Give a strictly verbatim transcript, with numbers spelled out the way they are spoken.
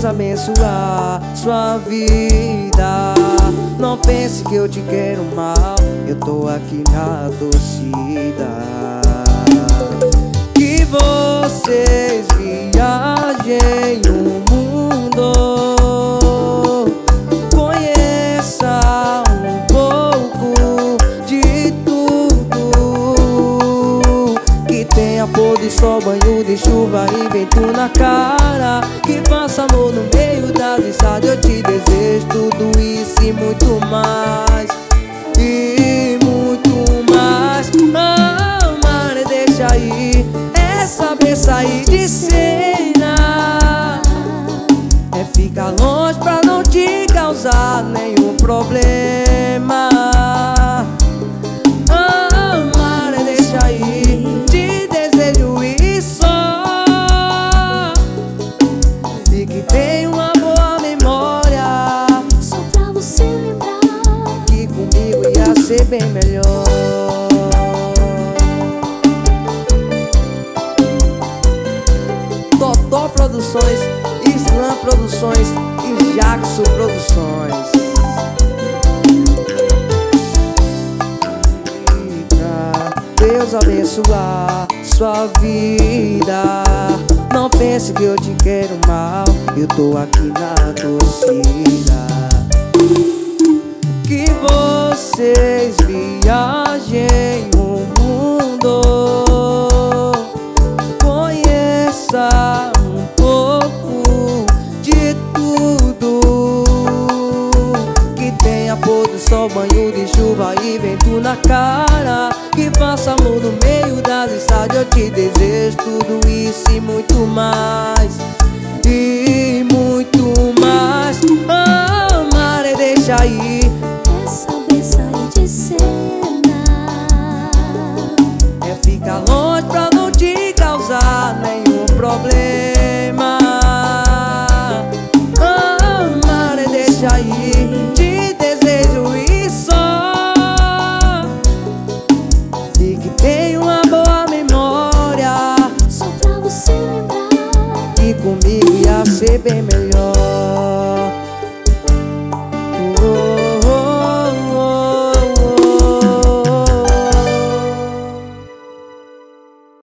abençoar sua vida. Não pense que eu te quero mal, eu tô aqui na torcida. Que vocês viajem o mundo, conheça um pouco de tudo, que tenha pôr do sol, banho de chuva e vento na cara, que faça amor no meio das estradas. Eu te desejo tudo isso e muito mais, e muito mais. Amar é deixar ir, é saber sair de cena, é ficar longe pra não te causar nenhum problema. Amar é deixar ir, te desejo ir só, e que tenha uma boa memória, só pra você lembrar que comigo ia ser bem melhor. Totó Produções, Slam Produções e Jackson Produções. Deus abençoar sua vida. Não pense que eu te quero mal, eu tô aqui na torcida. Que vocês viajem o mundo, conheça um pouco de tudo, que tenha pôr do sol, banho de chuva e vento na cara, que faça amor no meio das estradas. Eu te desejo tudo isso e muito mais, e muito mais. Amar é deixar ir, é saber sair de cena, é ficar longe pra não te causar nenhum problema. Amar é deixar ir, te desejo ir só, e que tenha uma boa memória, só pra você lembrar que comigo ia ser bem melhor.